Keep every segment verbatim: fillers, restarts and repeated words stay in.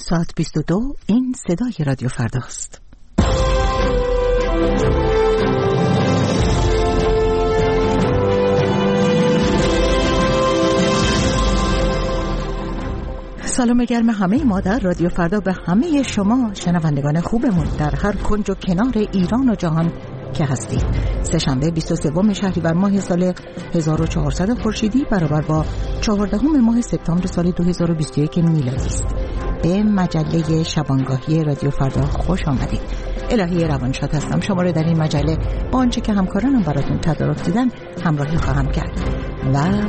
ساعت بیست و دو، این صدای رادیو فرداست. سلام گرم همه ما در رادیو فردا به همه شما شنوندگان خوبمون در هر کنج و کنار ایران و جهان که هستید. سه‌شنبه بیست و سوم شهریور ماه سال هزار و چهارصد خورشیدی برابر با چهاردهم ماه سپتامبر سال دو هزار و بیست و یک میلادی است. به مجله شبانگاهی رادیو فردا خوش آمدید. الهی روانشاد هستم. شما رو در این مجله با آنچه که همکارانم براتون تدارک دیدن همراهی خواهم کرد. و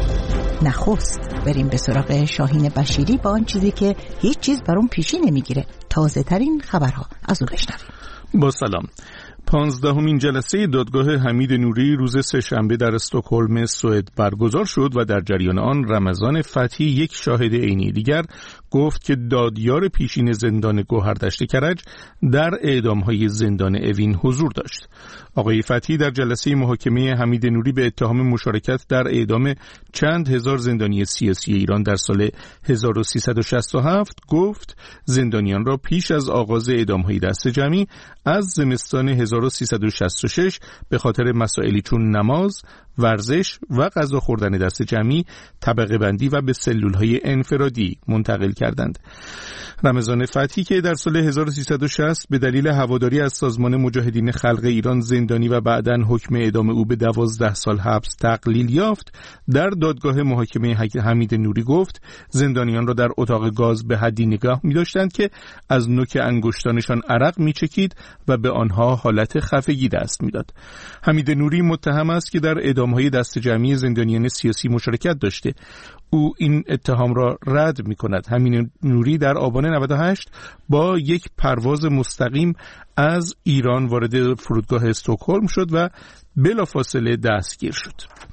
نخست بریم به سراغ شاهین بشیری با آن چیزی که هیچ چیز بر اون پیشی نمیگیره. تازه ترین خبرها از او بشنویم. با سلام. پانزدهمین جلسه دادگاه حمید نوری روز سه‌شنبه در استکهلم سوئد برگزار شد و در جریان آن رمضان فتحی، یک شاهد عینی دیگر، گفت که دادیار پیشین زندان گوهردشت کرج در اعدام‌های زندان اوین حضور داشت. آقای فتحی در جلسه محاکمه حمید نوری به اتهام مشارکت در اعدام چند هزار زندانی سیاسی ایران در سال هزار و سیصد و شصت و هفت گفت زندانیان را پیش از آغاز اعدام‌های دست جمعی از زمستان هزار و سیصد و شصت و شش به خاطر مسائلی چون نماز، ورزش و غذا خوردن دست جمعی طبقه بندی و به سلول‌های انفرادی منتقل کردند. رمضان فتحی که در سال هزار و سیصد و شصت به دلیل هواداری از سازمان مجاهدین خلق ایران زندانی و بعداً حکم اعدام او به دوازده سال حبس تقلیل یافت، در دادگاه محاکمه حمید نوری گفت زندانیان را در اتاق گاز به حدی نگاه می‌داشتند که از نوک انگشتانشان عرق می‌چکید و به آنها حالت خفگی دست می‌داد. حمید نوری متهم است که در اعدام‌های دست جمعی زندانیان سیاسی مشارکت داشته. او این اتهام را رد می‌کند. حمید نوری در آبان نود و هشت با یک پرواز مستقیم از ایران وارد فرودگاه استکهلم شد و بلافاصله دستگیر شد.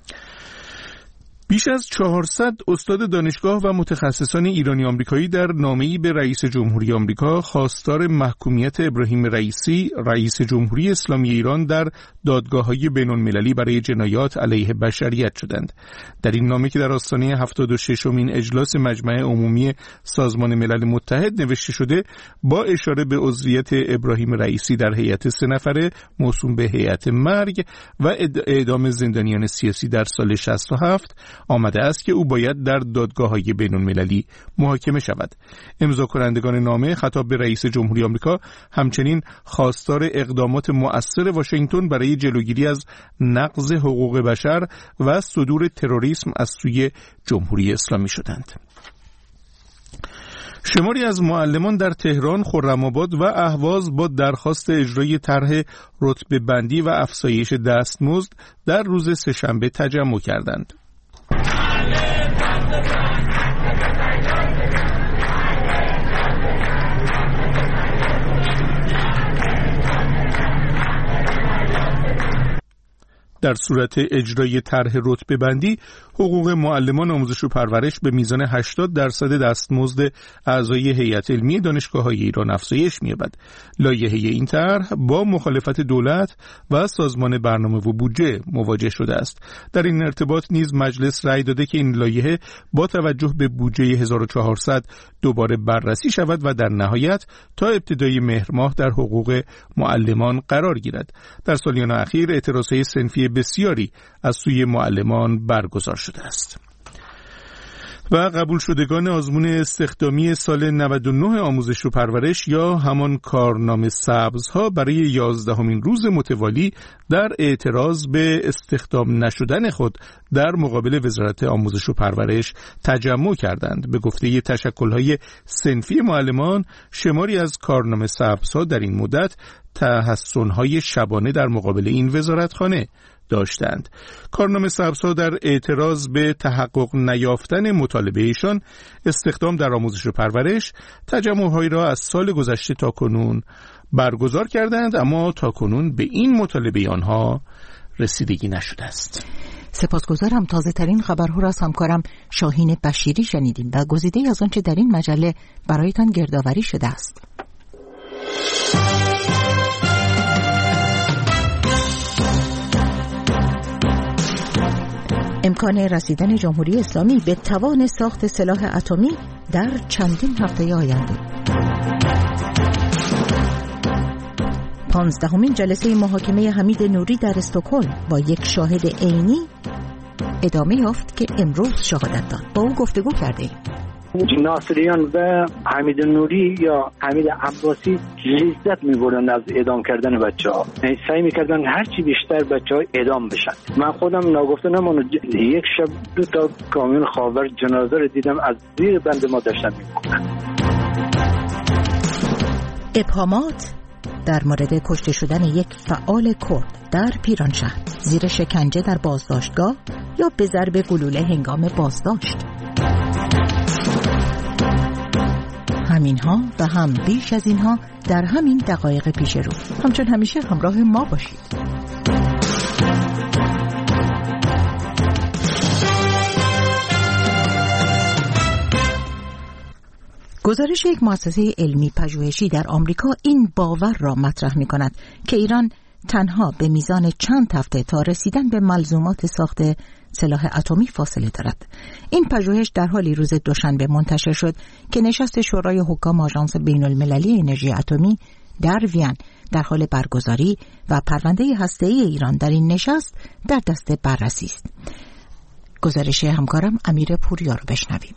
بیش از چهارصد استاد دانشگاه و متخصصان ایرانی آمریکایی در نامه‌ای به رئیس جمهوری آمریکا خواستار محکومیت ابراهیم رئیسی، رئیس جمهوری اسلامی ایران، در دادگاه‌های بین‌المللی برای جنایات علیه بشریت شدند. در این نامه که در آستانه هفتاد و ششمین اجلاس مجمع عمومی سازمان ملل متحد نوشته شده، با اشاره به عضویت ابراهیم رئیسی در هیئت سه نفره موسوم به هیئت مرگ و اعدام زندانیان سیاسی در سال شصت و هفت آمده است که او باید در دادگاه‌های بین‌المللی محاکمه شود. امضا کنندگان نامه خطاب به رئیس جمهوری آمریکا همچنین خواستار اقدامات مؤثر واشنگتن برای جلوگیری از نقض حقوق بشر و صدور تروریسم از سوی جمهوری اسلامی شدند. شماری از معلمان در تهران، خرم‌آباد و اهواز با درخواست اجرای طرح رتبه بندی و افزایش دستمزد در روز سه‌شنبه تجمع کردند. در صورت اجرای طرح رتبه بندی، حقوق معلمان آموزش و پرورش به میزان هشتاد درصد دستمزد اعضای هیئت علمی دانشگاه‌های ایران افزایش می‌یابد. لایحه این طرح با مخالفت دولت و سازمان برنامه و بودجه مواجه شده است. در این ارتباط نیز مجلس رأی داده که این لایحه با توجه به بودجه هزار و چهارصد دوباره بررسی شود و در نهایت تا ابتدای مهر ماه در حقوق معلمان قرار گیرد. در سالیان اخیر اعتراضهای صنفی بسیاری از سوی معلمان برگزار شده است. و قبول شدگان آزمون استخدامی سال نود و نه آموزش و پرورش یا همان کارنامه سبزها برای یازدهمین روز متوالی در اعتراض به استخدام نشدن خود در مقابل وزارت آموزش و پرورش تجمع کردند. به گفته تشکل‌های صنفی معلمان، شماری از کارنامه سبزها در این مدت تحسن‌های شبانه در مقابل این وزارتخانه داشتند. کارنامه سبزها در اعتراض به تحقق نیافتن مطالبه ایشان استخدام در آموزش و پرورش تجمع‌هایی را از سال گذشته تا کنون برگزار کردند، اما تا کنون به این مطالبه آنها رسیدگی نشده است. سپاسگزارم. تازه ترین خبرها را از همکارم شاهین بشیری شنیدیم و گزیده از آنچه در این مجله برایتان گردآوری شده است. امکان رسیدن جمهوری اسلامی به توان ساخت سلاح اتمی در چندین هفته آینده. پانزدهمین جلسه محاکمه حمید نوری در استکهلم با یک شاهد عینی ادامه یافت که امروز شهادت داد. با او گفتگو کردیم. ناصریان و حمید نوری یا حمید عباسی لذت می‌بردن از اعدام کردن بچه‌ها. سعی می‌کردن هر چی بیشتر بچه‌ها اعدام بشن. من خودم ناگفته نمونه یک شب دو تا کامیون خاور جنازه رو دیدم از زیر بند ما داشتن می‌کنن. ابهامات در مورد کشته شدن یک فعال کرد در پیرانشهر زیر شکنجه در بازداشتگاه یا به ضرب گلوله هنگام بازداشت. همینها و هم بیش از اینها در همین دقایق پیش رو. همچون همیشه همراه ما باشید. گزارش یک مؤسسه علمی پژوهشی در آمریکا این باور را مطرح می کند که ایران تنها به میزان چند هفته تا رسیدن به ملزومات ساخت سلاح اتمی فاصله دارد. این پژوهش در حالی روز دوشنبه منتشر شد که نشست شورای حکام آژانس بین المللی انرژی اتمی در وین در حال برگزاری و پرونده هسته‌ای ایران در این نشست در دست بررسی است. گزارش همکارم امیر پوریا رو بشنویم.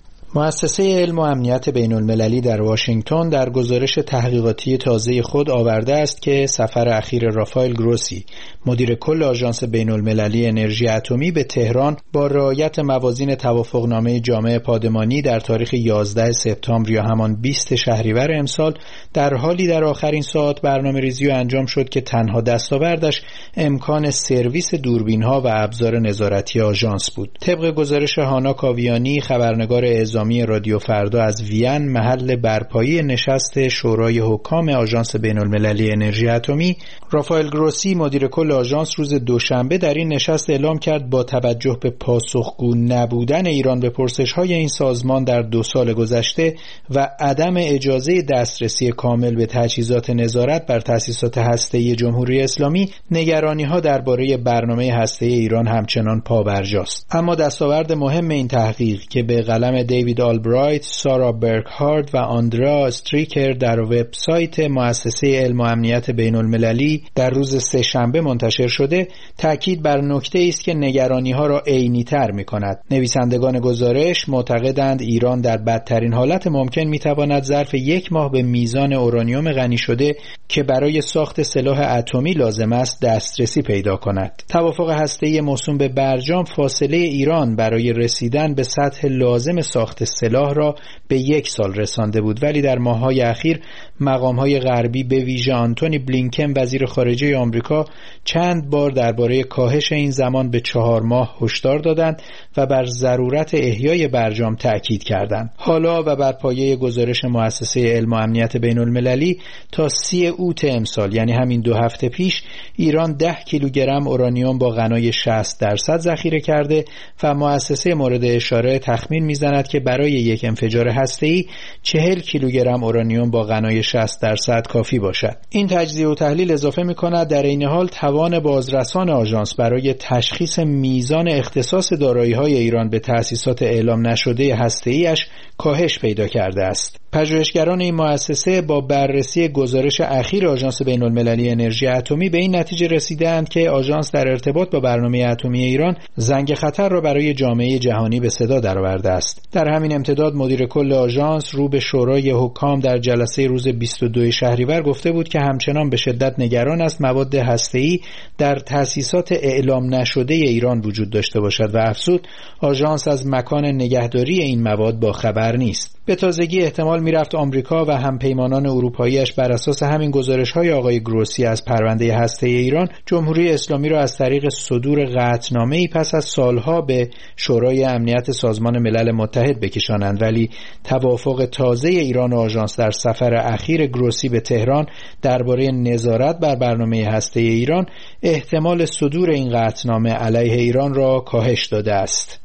مؤسسه علم و امنیت بین المللی در واشنگتن در گزارش تحقیقاتی تازه خود آورده است که سفر اخیر رافائل گروسی، مدیر کل آژانس بین المللی انرژی اتمی به تهران با رعایت موازین توافقنامه جامع پادمانی در تاریخ یازده سپتامبر یا همان بیست شهریور امسال در حالی در آخرین ساعت برنامه‌ریزی انجام شد که تنها دستاوردش امکان سرویس دوربین‌ها و ابزار نظارتی آژانس بود. طبق گزارش هانا کاویانی، خبرنگار اعزامی رادیو فردا از وین، محل برپایی نشست شورای حکام آژانس بین المللی انرژی اتمی، رافائل گروسی، مدیر کل آژانس، روز دوشنبه در این نشست اعلام کرد با توجه به پاسخگو نبودن ایران به پرسش‌های این سازمان در دو سال گذشته و عدم اجازه دسترسی کامل به تجهیزات نظارت بر تأسیسات هسته‌ای جمهوری اسلامی، نگرانی‌ها درباره برنامه هسته‌ای ایران همچنان پابرجاست. اما دستاورد مهم این تحقیق که به قلم دیوید آلبرایت، سارا برکهارد و آندرا استریکر در وبسایت مؤسسه علم و امنیت بین المللی در روز سه‌شنبه منتشر شده، تاکید بر نکته است که نگرانی‌ها را عینی‌تر می‌کند. نویسندگان گزارش معتقدند ایران در بدترین حالت ممکن می‌تواند ظرف یک ماه به میزان اورانیوم غنی شده که برای ساخت سلاح اتمی لازم است دسترسی پیدا کند. توافق هسته‌ای موسوم به برجام فاصله ایران برای رسیدن به سطح لازم ساخت سلاح را به یک سال رسانده بود، ولی در ماه‌های اخیر مقام‌های غربی به ویژه آنتونی بلینکن وزیر خارجه آمریکا چند بار درباره کاهش این زمان به چهار ماه هشدار دادند و بر ضرورت احیای برجام تأکید کردند. حالا و بر پایه گزارش مؤسسه علم و امنیت بین المللی تا سی اوت امسال، یعنی همین دو هفته پیش، ایران ده کیلوگرم اورانیوم با غنای شصت درصد ذخیره کرده و مؤسسه مورد اشاره تخمین می‌زند که برای یک انفجار هسته‌ای چهل کیلوگرم اورانیوم با غنای شصت درصد کافی باشد. این تجزیه و تحلیل اضافه می‌کند در این حال توان بازرسان آژانس برای تشخیص میزان اختصاص دارایی‌های ایران به تأسیسات اعلام نشده هسته‌ای‌اش کاهش پیدا کرده است. پژوهشگران این مؤسسه با بررسی گزارش اخیر آژانس بین المللی انرژی اتمی به این نتیجه رسیدند که آژانس در ارتباط با برنامه اتمی ایران زنگ خطر را برای جامعه جهانی به صدا درآورده است. در همین امتداد مدیر کل آژانس رو به شورای حکام در جلسه روز بیست و دو شهریور گفته بود که همچنان به شدت نگران است مواد هسته‌ای در تأسیسات اعلام نشده ایران وجود داشته باشد و افزود آژانس از مکان نگهداری این مواد با خبر نیست. به تازگی احتمال میرفت آمریکا و همپیمانان اروپایی‌اش بر اساس همین گزارش‌های آقای گروسی از پرونده هسته‌ای ایران جمهوری اسلامی را از طریق صدور قطعنامه‌ای پس از سالها به شورای امنیت سازمان ملل متحد بکشانند، ولی توافق تازه ایران و آژانس در سفر اخیر گروسی به تهران درباره نظارت بر برنامه هسته‌ای ایران احتمال صدور این قطعنامه علیه ایران را کاهش داده است.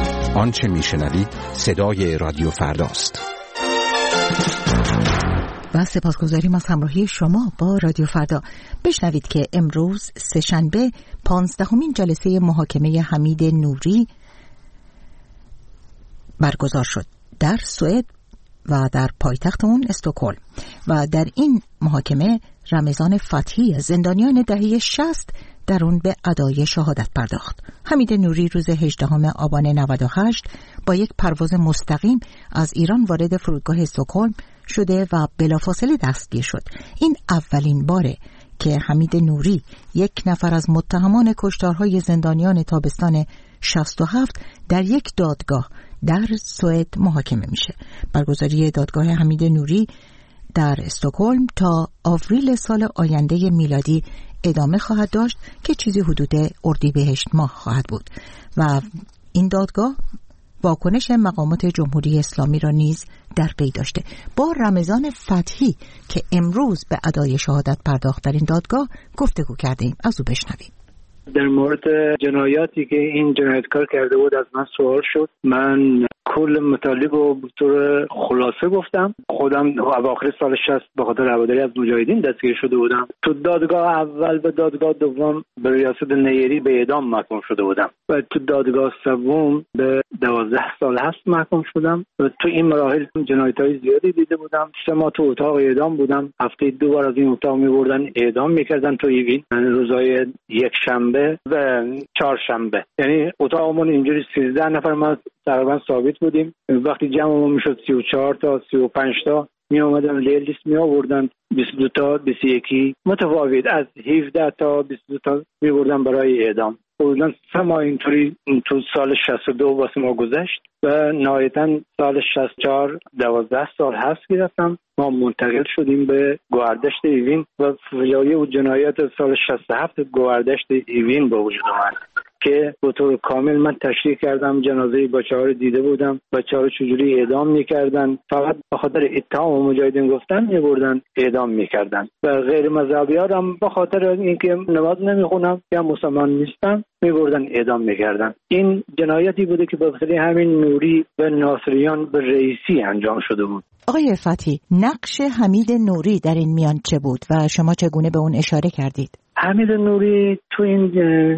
آنچه میشنوید صدای رادیو فرداست. و سپاسگزاریم از همراهی شما با رادیو فردا. بشنوید که امروز سه‌شنبه پانزدهمین جلسه محاکمه حمید نوری برگزار شد در سوئد و در پایتخت اون استکهلم و در این محاکمه رمضان فتحی زندانیان دهه شصت در اون به ادای شهادت پرداخت. حمید نوری روز هجدهم آبان نود و هشت با یک پرواز مستقیم از ایران وارد فرودگاه استکهلم شده و بلافاصله دستگیر شد. این اولین باره که حمید نوری یک نفر از متهمان کشتارهای زندانیان تابستان شصت و هفت در یک دادگاه در سوئد محاکمه میشه. برگزاری دادگاه حمید نوری در استکهلم تا آوریل سال آینده میلادی ادامه خواهد داشت که چیزی حدود اردیبهشت ماه خواهد بود و این دادگاه واکنش مقامات جمهوری اسلامی را نیز در پی داشته. با رمضان فتحی که امروز به ادای شهادت پرداخت در این دادگاه گفتگو کردیم، از او بشنویم. در مورد جنایاتی که این جنایتکار کرده بود از من سوال شد. من کل مطالب رو به طور خلاصه گفتم. خودم اواخر سال شصت به خاطر هواداری از مجاهدین دستگیر شده بودم. تو دادگاه اول و دادگاه دوم به ریاست نیری به اعدام محکوم شده بودم و تو دادگاه سوم به دوازده سال حبس محکوم شدم و تو این مراحل جنایت‌های زیادی دیده بودم. سه ماه تو اتاق اعدام بودم. هفته دو بار از این اتاق می‌بردن اعدام می‌کردن تو ایوین، روزهای یک شنبه و چهارشنبه. یعنی اتاقمون اینجوری سیزده نفر ما تقریبا ثابت بودیم. وقتی جمعمون میشد سی و چهار تا سی و پنج تا می اومدن لیست می آوردن، بیست و دو تا بیست و یک متفاوت از هفده تا بیست و دو تا می بردن برای اعدام. حدوداً سه ماه اینطوری تو سال شصت و دو واسه ما گذشت و نهایتاً سال شصت و چهار دوازده سال حبس گرفتم. ما منتقل شدیم به گوهردشت ایوین و فجایع و جنایات سال شصت و هفت گوهردشت ایوین به وجود آمد که به طور کامل من تشریح کردم. جنازه بچه‌ها رو دیده بودم، بچه‌ها رو چجوری اعدام می‌کردن. فقط به خاطر اتهام مجاهدین گفتن می‌بردن اعدام می‌کردن و غیر مذهبی‌ها هم به خاطر اینکه نماز نمی‌خونم یا مسلمان نیستن می‌بردن اعدام می‌کردن. این جنایاتی بوده که به وسیله همین نوری و ناصریان به رئیسی انجام شده بود. آقای فتحی، نقش حمید نوری در این میان چه بود و شما چگونه به اون اشاره کردید؟ حمید نوری تو این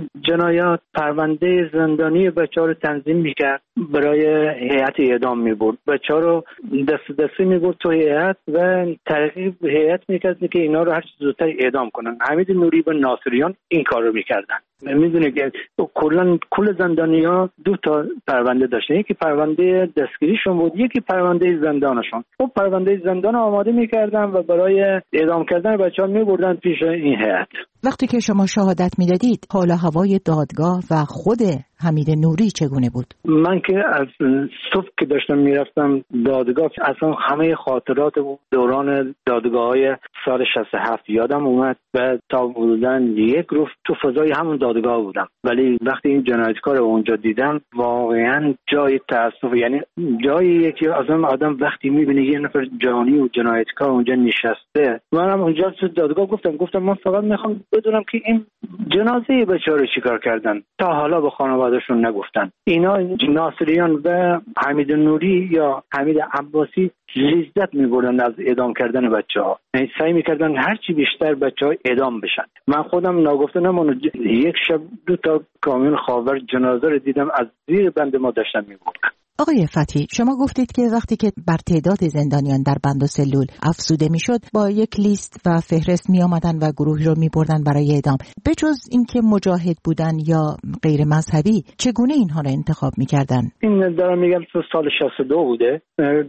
جنایات پرونده زندانی بچه‌ها رو تنظیم میکرد، برای هیئت اعدام میبرد. بچه‌ها رو دست دستی میبرد تو هیئت و ترغیب هیئت میکرد که اینا رو هر چه زودتر اعدام کنن. حمید نوری و ناصریان این کار رو میکردن. میدونه که کلا کل زندانی‌ها دو تا پرونده داشتن، یکی پرونده دستگیریشون بود، یکی پرونده زندانشون. خب پرونده زندان آماده میکردن و برای اعدام کردن بچه‌ها میبردن پیش این هیئت. وقتی که شما شهادت میدادید حال هوای دادگاه و خود حمید نوری چگونه بود؟ من که از صبح که داشتم میرفتم دادگاه اصلا همه خاطرات دوران دادگاه‌های سال شصت و هفت یادم اومد و تا حدوداً یک روز تو فضای همون دادگاه بودم، ولی وقتی این جنایتکار رو اونجا دیدم واقعا جای تأسف، یعنی جایی که آدم آدم وقتی میبینه یه نفر جانی و جنایتکار اونجا نشسته. منم اونجا تو دادگاه گفتم گفتم من فقط میخوام بدونم که این جنازه بچه‌ها رو چیکار کردن، تا حالا به خانواده‌شون نگفتن. اینا ناصریان و حمید نوری یا حمید عباسی لذت می‌بردن از اعدام کردن بچه‌ها، یعنی سعی می‌کردن هر چی بیشتر بچه‌ها اعدام بشن. من خودم ناگفته نمونه یک شب دو تا کامیون خاور جنازه رو دیدم از زیر بند ما داشتن می‌بردن. آقای فتحی، شما گفتید که وقتی که بر تعداد زندانیان در بند و سلول افزوده میشد با یک لیست و فهرست می آمدن و گروهی رو می بردن برای اعدام. بجز اینکه مجاهد بودن یا غیر مذهبی، چگونه اینها رو انتخاب می کردن؟ این دارم میگم تو سال شصت و دو بوده.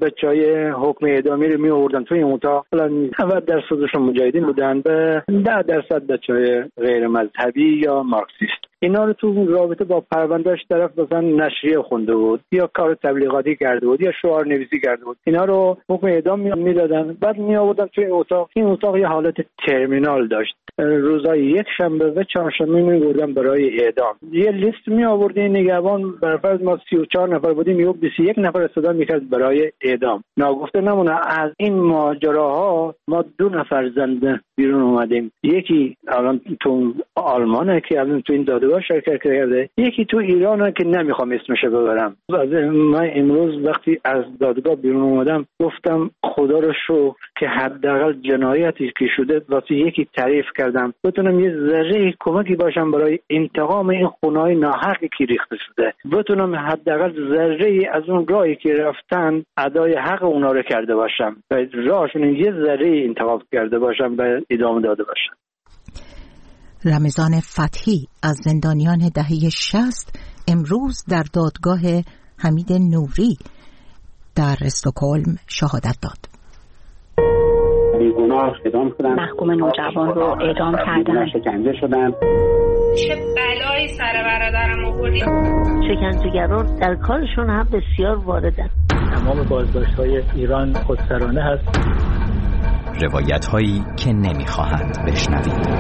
بچهای حکم اعدامی رو می آوردن توی این اتاق. نود درصدشون مجاهدین بودن و ده درصد بچهای غیر مذهبی یا مارکسیست. اینا رو تو رابطه با پروندهش طرف مثلا نشریه خونده بود یا کار تبلیغاتی کرده بود یا شعار نویسی کرده بود، اینا رو حکم اعدام میدادن. بعد می آوردن توی اتاق. این اتاق یه حالت ترمینال داشت. روزای یک شنبه و چهارشنبه می بردن برای اعدام. یه لیست می آوردن نگهبان، برفرض ما سی و چهار نفر بودیم، یه بیست و یک نفر استعداد میکرد برای اعدام. ناگفته نمونه از این ماجراها ما دو نفر زنده بیرون اومدیم. یکی الان تو آلمانه که الان تو این داده دادگاه شرکت کرده، یکی تو ایرانه که نمیخوام اسمش ببرم. من امروز وقتی از دادگاه بیرون اومدم گفتم خدا رو شکر که حداقل جنایتی که شده واسه یکی تعریف کردم، بتونم یه ذره کمکی باشم برای انتقام این خونه‌های ناحقی که ریخته شده، بتونم حداقل ذره از اون راهی که رفتن ادای حق اونا رو کرده باشم و راهشون یه ذره انتخاب کرده باشم و ادامه داده باشم. رمضان فتحی از زندانیان دهه شصت امروز در دادگاه حمید نوری در استکهلم شهادت داد. بیگناه اعدام شدن، محکوم نوجوان رو اعدام کردن، شکنجه شدن. چه بلایی سر برادرم آوردی؟ شکنجهگران در کارشون هم بسیار واردن. تمام بازداشت‌های ایران خودسرانه هست. روایت‌هایی که نمی‌خواهند بشنوید.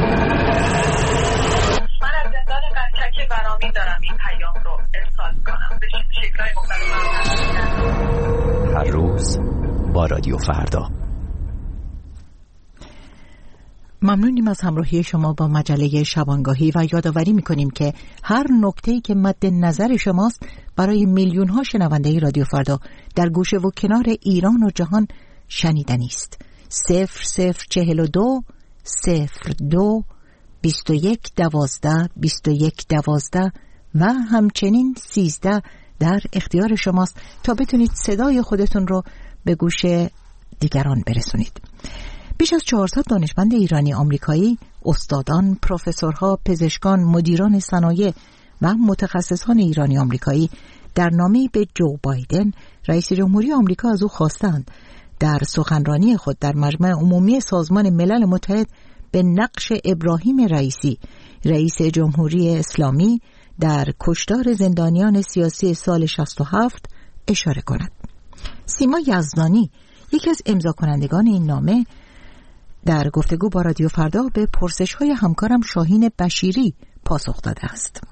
من از زندان قنچک برامین دارم این پیام رو ارسال کنم به شکل‌های مختلف. هر روز با رادیو فردا. ممنونیم از همراهی شما با مجله شبانگاهی و یادآوری می‌کنیم که هر نکته‌ای که مد نظر شماست برای میلیون‌ها شنونده رادیو فردا در گوشه و کنار ایران و جهان شنیدنی است. صفر صفر چهل و دو صفر دو بیست و یک دوازده بیست و یک دوازده و همچنین سیزده در اختیار شماست تا بتونید صدای خودتون رو به گوش دیگران برسونید. بیش از چهارصد دانشمند ایرانی آمریکایی، استادان، پروفسورها، پزشکان، مدیران صنایع و متخصصان ایرانی آمریکایی در نامه‌ای به جو بایدن رئیس جمهوری آمریکا از او خواستند در سخنرانی خود در مجمع عمومی سازمان ملل متحد به نقش ابراهیم رئیسی، رئیس جمهوری اسلامی در کشتار زندانیان سیاسی سال شصت و هفت اشاره کند. سیما یزدانی، یکی از امضا کنندگان این نامه، در گفتگو با رادیو فردا به پرسش‌های همکارم شاهین بشیری پاسخ داده است.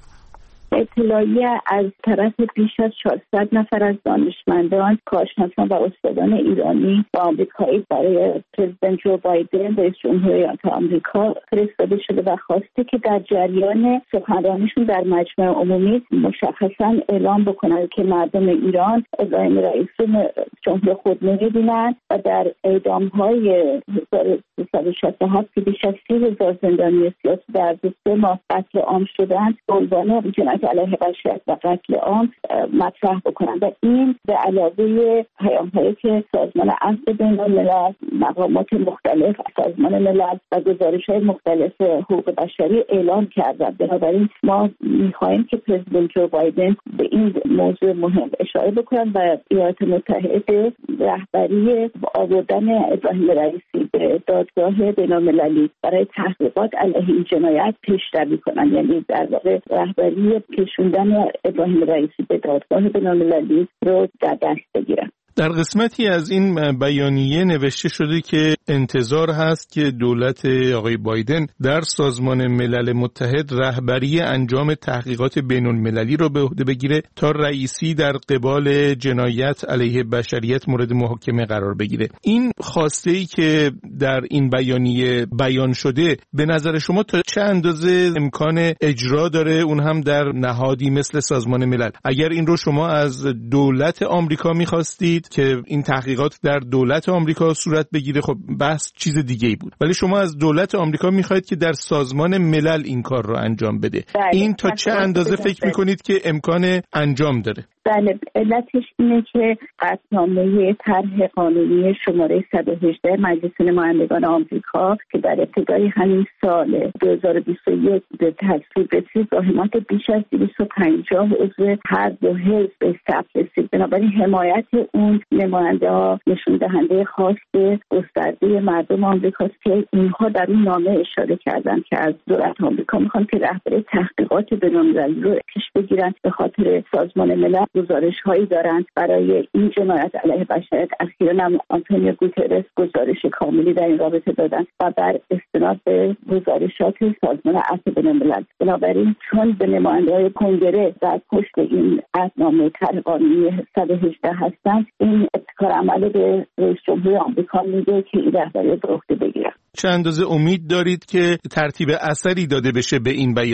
اطلاعیه از طرف بیش از چهارصد نفر از دانشمندان، کارشناسان و استادان ایرانی و آمریکایی برای پرزیدنت جو بایدن رئیس جمهوری آمریکا فرستاده شده و خواسته که در جریان سخنرانیشون در مجمع عمومی مشخصا اعلام بکنند که مردم ایران ابراهیم رئیسی رو جمهور خود می‌بینند و در اعدام‌های هزار و سیصد و شصت و هفت که بیش از سی هزار زندانی سیاسی در سه ماه قتل عام شدند به عنوان جنایت علیه بشریت و قتل عام مطرح بکنند و این به علاوه پیام‌هایی که سازمان عفو بین‌الملل، مقامات مختلف سازمان ملل و گزارش‌های مختلف حقوق بشری اعلام کردند. بنابراین ما می‌خواهیم که پرزیدنت جو بایدن به این موضوع مهم اشاره بکنند و ایالات متحده رهبری آوردن ابراهیم رئیسی به دادگاه بین‌المللی برای تحقیقات علیه این جنایت پیشروی کنند، یعنی در واقع رهبری کشوندن ابراهیم رئیسی به دادگاه بین‌المللی رو در دست بگیرن. در قسمتی از این بیانیه نوشته شده که انتظار هست که دولت آقای بایدن در سازمان ملل متحد رهبری انجام تحقیقات بین‌المللی رو به عهده بگیره تا رئیسی در قبال جنایت علیه بشریت مورد محاکمه قرار بگیره. این خواسته‌ای که در این بیانیه بیان شده به نظر شما تا چه اندازه امکان اجرا داره، اون هم در نهادی مثل سازمان ملل؟ اگر این رو شما از دولت آمریکا می‌خواستید که این تحقیقات در دولت آمریکا صورت بگیره، خب بحث چیز دیگه‌ای بود، ولی شما از دولت آمریکا میخواید که در سازمان ملل این کار رو انجام بده. این تا چه اندازه فکر میکنید که امکان انجام داره؟ بله، علتش اینه که قطعنامه طرح قانونی شماره صد و هجده مجلس نمایندگان آمریکا که در ابتدای همین سال دو هزار و بیست و یک به تصویب رسید با حمایت بیش از دویست و پنجاه عضو هر دو حزب به ثبت رسید. بنابراین حمایت اون نماینده ها نشون دهنده خواست گسترده مردم آمریکاست که اینها در این نامه اشاره کردن که از دولت آمریکا میخوان که رهبری تحقیقات بین‌المللی رو پیش بگیرن، به خاطر سازمان ملل گزارش هایی دارند برای این جنایت علیه بشریت. اخیراً هم آنتونیو گوترس گزارش کاملی در این رابطه دادن و بر استناد به گزارشات سازمان عفو بین‌الملل. بنابراین چون به نماینده‌های کنگره در پشت این قطعنامه طرح قانونی صد و هجده هستند، این ابتکار عمل به رئیس جمهوری آمریکا میده که این رهبری به عهده بگیره. چه اندازه امید دارید که ترتیب اثری داده بشه به این بیانیه؟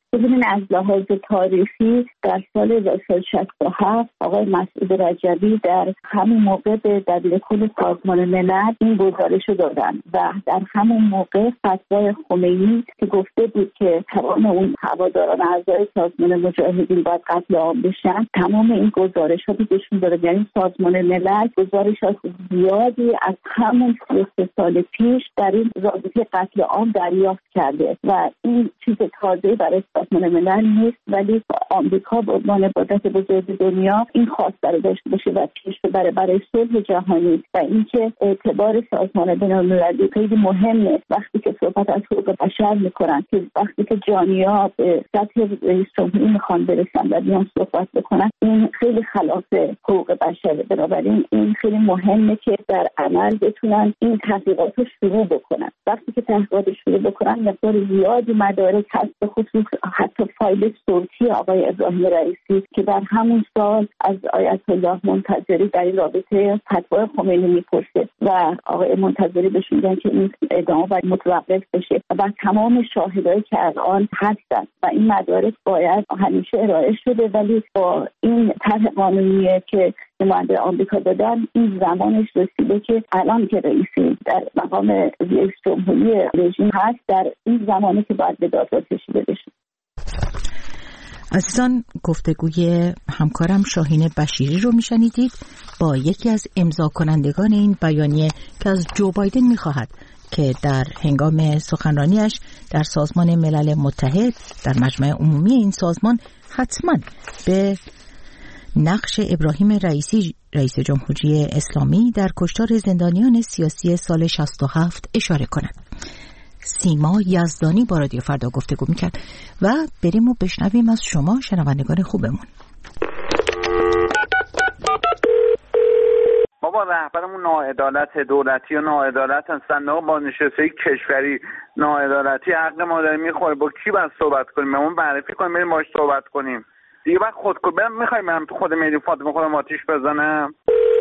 ببینید از لحاظ تاریخی در سال هزار و سیصد و شصت و هفت آقای مسعود رجبی در همون موقع به دبیرکل سازمان ملل این گزارش رو دادن و در همون موقع فتوای خمینی که گفته بود که تمام اون هواداران اعضای سازمان مجاهدین باید قتل عام بشن، تمام این گزارش ها بهشون داره. یعنی سازمان ملل گزارشات زیادی از همون سی و سه سال پیش در این رابطه قتل عام دریافت کرده و این چیز تازه‌ای برای سازمان ملل نیست، ولی آمریکا به عنوان قدرت بزرگ دنیا این خواسته رو داشته باشه و پیش ببره برای صلح جهانی و اینکه اعتبار سازمان بین‌المللی خیلی مهمه. وقتی که صحبت از حقوق بشر میکنن، که وقتی که جانی‌ها به سطح رئیس جمهوری میخوان برسن و بیان صحبت بکنن، این خیلی خلاف حقوق بشره. بنابراین این خیلی مهمه که در عمل بتونن این تحقیقات رو شروع بکنن. وقتی که تحقیقات شروع بکنن مقدار زیادی مدارک هست، به خصوص حتی فایل صوتی آقای ابراهیم رئیسی که در همون سال از آیت الله منتظری در این رابطه فتوای خمینی میپرسه و آقای منتظری بهش میگن که این ادامه باید متوقف بشه و تمام شاهدایی که الان هستن و این مدارک باید همیشه ارائه شده، ولی با این طرح قانونیه که نماینده آمریکا دادن این زمانش رسیده که الان که رئیسی در مقام رئیس جمهوری رژیم هست، در این زمانی که باید به دادگاه کشیده بشه. عزیزان، گفتگوی همکارم شاهین بشیری رو میشنیدید با یکی از امضا کنندگان این بیانیه که از جو بایدن میخواهد که در هنگام سخنرانیش در سازمان ملل متحد در مجمع عمومی این سازمان حتما به نقش ابراهیم رئیسی رئیس جمهوری اسلامی در کشتار زندانیان سیاسی سال شصت و هفت اشاره کند. سیما یزدانی با رادیو فردا گفتگو میکرد و بریم و بشنویم از شما شنوندگان خوبمون. بابا رهبرمون ناعدالت دولتی و ناعدالت هستن، با نشسته کشوری ناعدالتی حق ما داره میخوره. با کی باید صحبت کنیم؟ همون معرفی کنیم بریم باهاش صحبت کنیم دیگه. بعد خود کو برم میخوایم من تو خود میدون فاطمه خودم آتیش بزنم.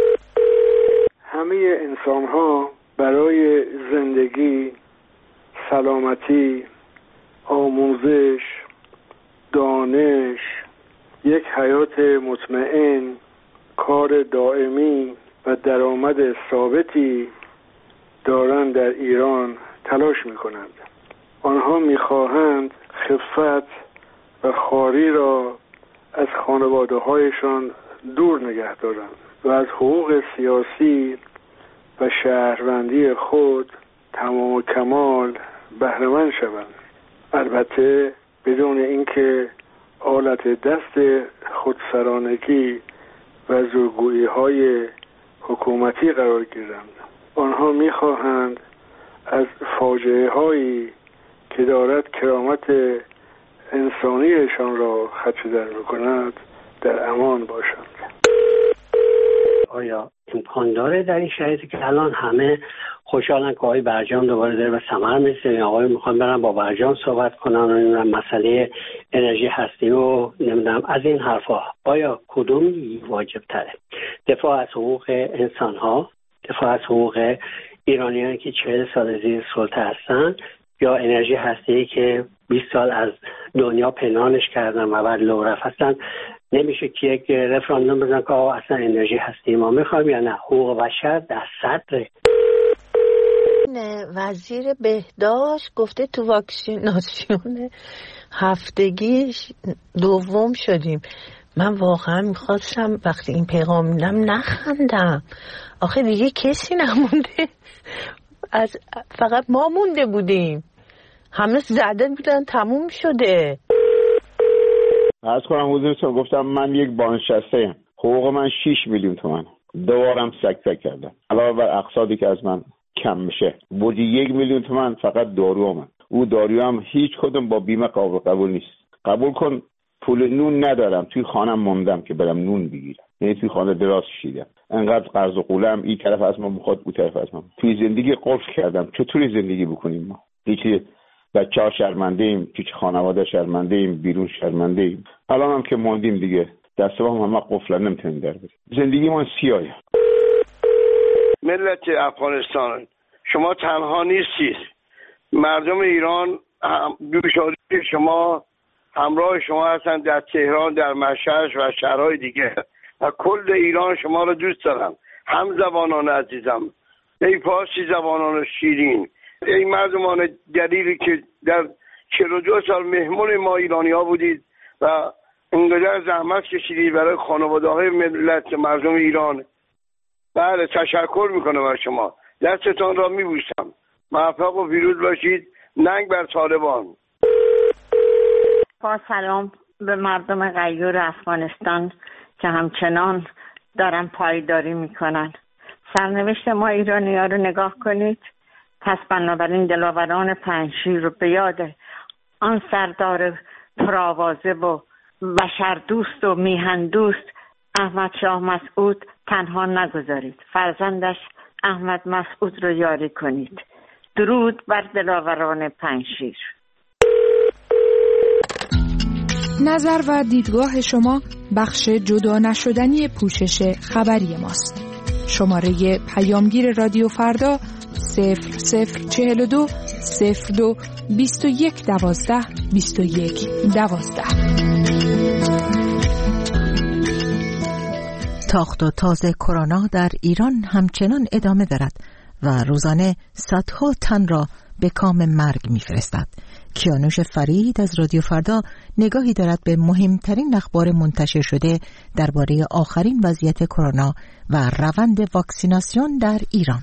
همه انسان ها برای زندگی، سلامتی، آموزش، دانش، یک حیات مطمئن، کار دائمی و درآمد ثابتی دارند در ایران تلاش می‌کنند. آنها می‌خواهند خفت و خواری را از خانواده‌هایشان دور نگه دارند و از حقوق سیاسی و شهروندی خود تمام و کمال بهره‌مند شوند، البته بدون اینکه آلت دست خودسرانگی و زورگویی‌های حکومتی قرار گیرند. آنها می‌خواهند از فاجعه‌هایی که دارد کرامت انسانیشان را خدشه‌در می‌کند در امان باشند. آیا امکان داره در این شرایطی که الان همه خوشحالن که آقای برجام دوباره داره به ثمر میرسه، آقای میخوان برن با برجام صحبت کنن و نمیدونم مسئله انرژی هستی و نمیدونم از این حرفا، آیا کدوم واجب تره؟ دفاع از حقوق انسان ها، دفاع از حقوق ایرانیانی که چهل سال زیر سلطه هستن، یا انرژی هستی که بیست سال از دنیا پنهانش کردن و بعد لو رفت هستن؟ نمیشه که یک رفراندوم بزن که آقا اصلا انرژی هستی ما میخوایم یا نه؟ حقوق بشر در صدره. وزیر بهداشت گفته تو واکسیناسیون هفتگیش دوم شدیم. من واقعا میخواستم وقتی این پیغام میدم نخندم. آخه دیگه کسی نمونده، از فقط ما مونده بودیم، همه زده بودن تموم شده. از کنم حضورتون گفتم من یک بازنشسته، حقوق من شیش میلیون تومان، دوارم سک سک کردم علاوه بر اقساطی که از من کم میشه. بودی یک میلیون تومان فقط دارو من، او دارو هم هیچ کدوم با بیمه قابل قبول نیست. قبول کن پول نون ندارم، توی خانم موندم که برم نون بگیرم، یعنی توی خانه دراز کشیدم، انقدر قرض و قولم این طرف از ما میخواد اون طرف از ما. توی زندگی قفل کردم. چطوری زندگی بکنیم ما؟ هیچ بچه‌ها شرمنده ایم، پیش خانواده شرمنده ایم، بیرون شرمنده ایم. الان هم که موندیم دیگه دست و هم همه قفلن، نمیتونیم در بریم. زندگی ما سیاهه. ملت افغانستان شما تنها نیستید. مردم ایران دوشاری شما همراه شما هستم در تهران، در مشهد و شهرهای دیگه و کل ایران شما رو دوست دارم. هم زبانان عزیزم، ای پارسی زبانان شیرین، ای مردمان دلیری که در چهل و دو سال مهمون ما ایرانی ها بودید و اینقدر زحمت کشیدید برای خانواده های ملت مردم ایران. بله تشکر میکنم از شما، دستتان را میبوسم. موفق و پیروز باشید. ننگ بر طالبان. با سلام به مردم غیور افغانستان که همچنان دارن پایداری میکنن. سرنوشت ما ایرانی ها رو نگاه کنید. پس بنابراین دلاوران پنجشیر رو به یاد آن سردار پرآوازه و بشر دوست و میهن دوست احمد شاه مسعود تنها نگذارید. فرزندش احمد مسعود رو یاری کنید. درود بر دلاوران پنجشیر. نظر و دیدگاه شما بخش جدا نشدنی پوشش خبری ماست. شماره پیامگیر رادیو فردا صفر صفر چهل و دو صفر دو بیست و یک دوازده بیست و یک دوازده. تاخت و تاز کرونا در ایران همچنان ادامه دارد و روزانه صدها تن را به کام مرگ می‌فرستد. کیانوش فرید از رادیو فردا نگاهی دارد به مهمترین اخبار منتشر شده درباره آخرین وضعیت کرونا و روند واکسیناسیون در ایران.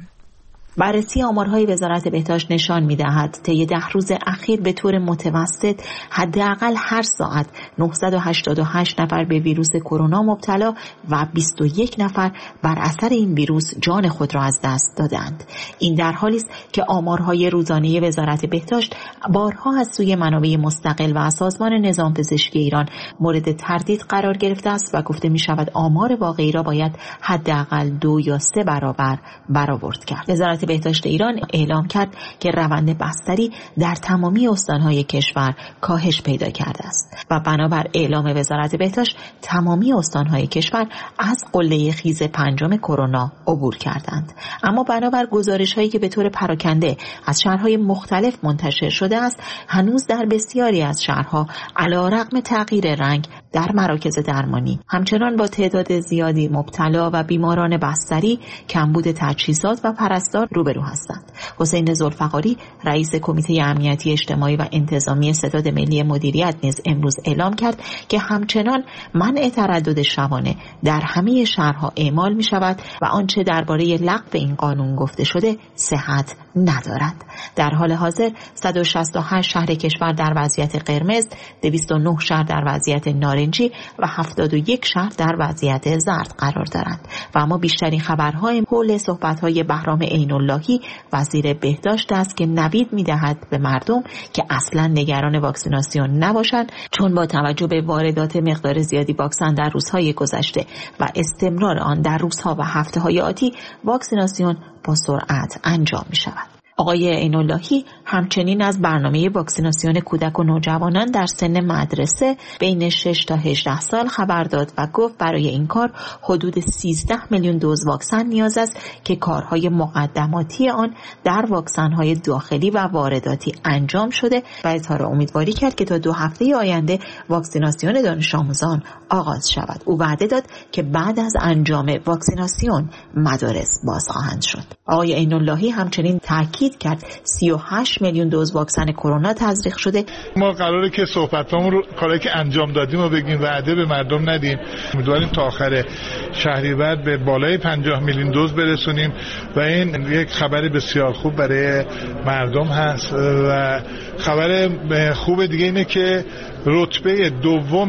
بررسی آمارهای وزارت بهداشت نشان می‌دهد طی ده روز اخیر به طور متوسط حداقل هر ساعت نهصد و هشتاد و هشت نفر به ویروس کرونا مبتلا و بیست و یک نفر بر اثر این ویروس جان خود را از دست دادند. این در حالی است که آمارهای روزانه وزارت بهداشت بارها از سوی منابع مستقل و از سازمان نظام پزشکی ایران مورد تردید قرار گرفته است و گفته می‌شود آمار واقعی را باید حداقل دو یا سه برابر برآورد کرد. وزارت بهداشت ایران اعلام کرد که روند بستری در تمامی استانهای کشور کاهش پیدا کرده است و بنابر اعلام وزارت بهداشت تمامی استانهای کشور از قله خیز پنجم کرونا عبور کردند. اما بنابر گزارش‌هایی که به طور پراکنده از شهرهای مختلف منتشر شده است، هنوز در بسیاری از شهرها علی‌رغم تغییر رنگ در مراکز درمانی همچنان با تعداد زیادی مبتلا و بیماران بستری، کمبود تجهیزات و پرستار روبرو هستند. حسین ذوالفقاری رئیس کمیته امنیتی اجتماعی و انتظامی ستاد ملی مدیریت نیز امروز اعلام کرد که همچنان منع تردد شبانه در همه شهرها اعمال می شود و آنچه درباره لغو این قانون گفته شده صحت ندارد. در حال حاضر صد و شصت و هشت شهر کشور در وضعیت قرمز، دویست و نه شهر در وضعیت نارنجی و هفتاد و یک شهر در وضعیت زرد قرار دارند. و اما بیشترین خبرهای حول صحبت‌های بهرام عین‌اللهی وزیر بهداشت است که نوید می‌دهد به مردم که اصلاً نگران واکسیناسیون نباشند، چون با توجه به واردات مقدار زیادی واکسن در روزهای گذشته و استمرار آن در روزها و هفته‌های آتی، واکسیناسیون با سرعت انجام می‌شود. آقای عین‌اللهی همچنین از برنامه واکسیناسیون کودک و نوجوانان در سن مدرسه بین شش تا هجده سال خبر داد و گفت برای این کار حدود سیزده میلیون دوز واکسن نیاز است که کارهای مقدماتی آن در واکسن‌های داخلی و وارداتی انجام شده و اظهار امیدواری کرد که تا دو هفته آینده واکسیناسیون دانش آموزان آغاز شود. او وعده داد که بعد از انجام واکسیناسیون مدارس باز خواهند شد. آقای عین‌اللهی همچنین تاکید کرد سی و هشت میلیون دوز واکسن کرونا تزریق شده. ما قراره که صحبتامون رو کاری که انجام دادیم و بگیم، وعده به مردم ندیم. امیدواریم تا آخر شهریور به بالای پنجاه میلیون دوز برسونیم و این یک خبر بسیار خوب برای مردم هست. و خبر خوب دیگه اینه که رتبه دوم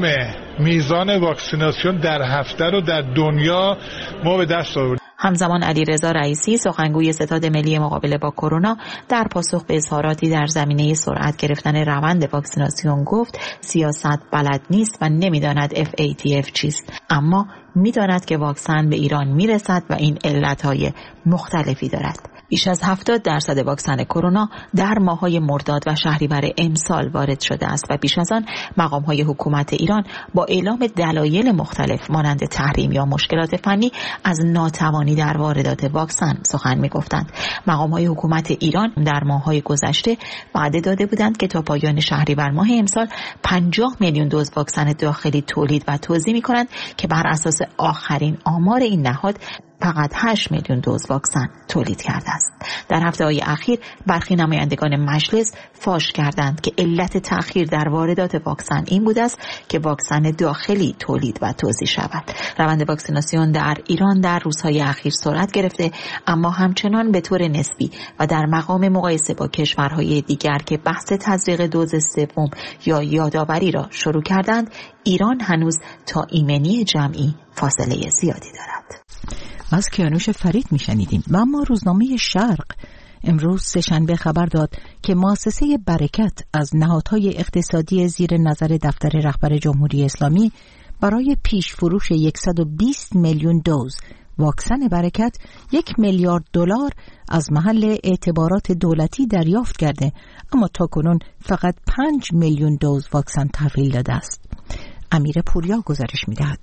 میزان واکسیناسیون در هفته رو در دنیا ما به دست آوردیم. همزمان علیرضا رئیسی سخنگوی ستاد ملی مقابله با کرونا در پاسخ به اظهاراتی در زمینه سرعت گرفتن روند واکسیناسیون گفت سیاست بلد نیست و نمیداند اف ای تی اف چیست، اما میداند که واکسن به ایران میرسد و این علتهای مختلفی دارد. بیش از هفتاد درصد واکسن کرونا در ماه‌های مرداد و شهریور امسال وارد شده است و بیش از آن مقام‌های حکومت ایران با اعلام دلایل مختلف مانند تحریم یا مشکلات فنی از ناتوانی در واردات واکسن سخن می‌گفتند. مقام‌های حکومت ایران در ماه‌های گذشته وعده داده بودند که تا پایان شهریور ماه امسال پنجاه میلیون دوز واکسن داخلی تولید و توزیع می‌کنند که بر اساس آخرین آمار این نهاد فقط هشت میلیون دوز واکسن تولید کرده است. در هفته‌های اخیر برخی نمایندگان مجلس فاش کردند که علت تأخیر در واردات واکسن این بوده است که واکسن داخلی تولید و توزیع شود. روند واکسیناسیون در ایران در روزهای اخیر سرعت گرفته، اما همچنان به طور نسبی و در مقام مقایسه با کشورهای دیگر که بحث تزریق دوز سوم یا یادآوری را شروع کردند، ایران هنوز تا ایمنی جمعی فاصله زیادی دارد. از کیانوش فرید میشنیدیم. و اما روزنامه شرق امروز سه‌شنبه خبر داد که مؤسسه برکت از نهادهای اقتصادی زیر نظر دفتر رهبر جمهوری اسلامی برای پیش فروش صد و بیست میلیون دوز واکسن برکت یک میلیارد دلار از محل اعتبارات دولتی دریافت کرده، اما تاکنون فقط پنج میلیون دوز واکسن تحویل داده است. امیر پوریا گزارش می‌دهد.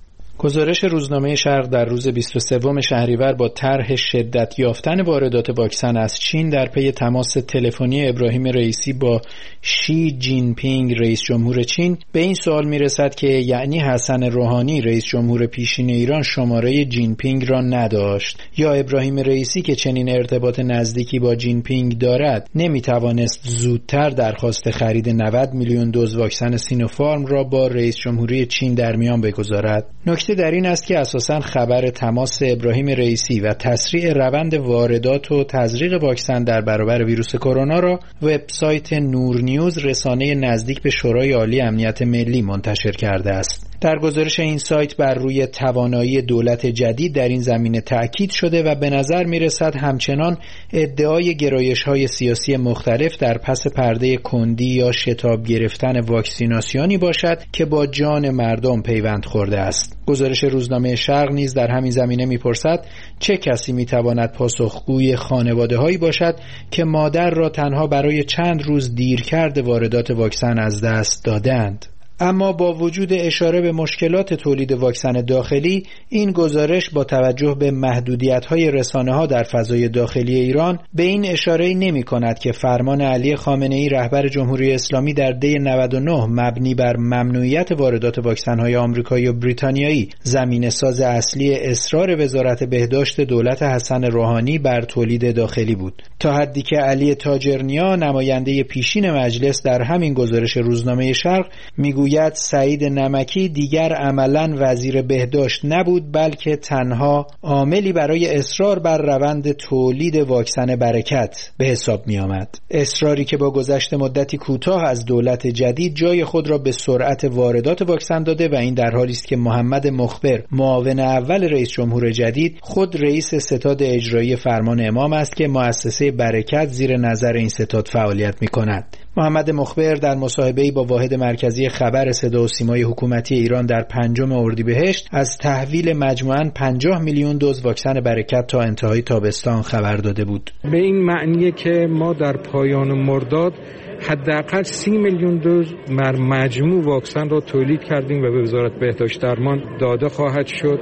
گزارش روزنامه شرق در روز بیست و سوم شهریور با طرح شدت یافتن واردات واکسن از چین در پی تماس تلفنی ابراهیم رئیسی با شی جین پینگ رئیس جمهور چین به این سوال میرسد که یعنی حسن روحانی رئیس جمهور پیشین ایران شماره جین پینگ را نداشت، یا ابراهیم رئیسی که چنین ارتباط نزدیکی با جین پینگ دارد نمیتوانست زودتر درخواست خرید نود میلیون دوز واکسن سینوفارم را با رئیس جمهوری چین در میان بگذارد. نکته در این است که اساساً خبر تماس ابراهیم رئیسی و تسریع روند واردات و تزریق واکسن در برابر ویروس کرونا را وبسایت نور نیوز، رسانه نزدیک به شورای عالی امنیت ملی، منتشر کرده است. در گزارش این سایت بر روی توانایی دولت جدید در این زمینه تأکید شده و به نظر می‌رسد همچنان ادعای گرایش‌های سیاسی مختلف در پس پرده کندی یا شتاب گرفتن واکسیناسیونی باشد که با جان مردم پیوند خورده است. گزارش روزنامه شرق نیز در همین زمینه می‌پرسد چه کسی می‌تواند پاسخگوی خانواده‌هایی باشد که مادر را تنها برای چند روز دیرکرد واردات واکسن از دست دادند. اما با وجود اشاره به مشکلات تولید واکسن داخلی، این گزارش با توجه به محدودیت‌های رسانه‌ها در فضای داخلی ایران به این اشاره نمی‌کند که فرمان علی خامنه‌ای رهبر جمهوری اسلامی در دی نود و نه مبنی بر ممنوعیت واردات واکسن‌های آمریکایی و بریتانیایی زمینه‌ساز اصلی اصرار وزارت بهداشت دولت حسن روحانی بر تولید داخلی بود، تا حدی که علی تاجرنیا نماینده پیشین مجلس در همین گزارش روزنامه شرق میگوید سعید نمکی دیگر عملاً وزیر بهداشت نبود، بلکه تنها عاملی برای اصرار بر روند تولید واکسن برکت به حساب می آمد. اصراری که با گذشت مدتی کوتاه از دولت جدید جای خود را به سرعت واردات واکسن داده و این در حالی است که محمد مخبر معاون اول رئیس جمهور جدید خود رئیس ستاد اجرایی فرمان امام است که مؤسسه برکت زیر نظر این ستاد فعالیت می کند. محمد مخبر در مصاحبه‌ای با واحد مرکزی خبر صدا و سیمای حکومتی ایران در پنجم اردیبهشت از تحویل مجموعاً پنجاه میلیون دوز واکسن برکت تا انتهای تابستان خبر داده بود. به این معنیه که ما در پایان مرداد حداقل سی میلیون دوز مجموع واکسن را تولید کردیم و به وزارت بهداشت درمان داده خواهد شد.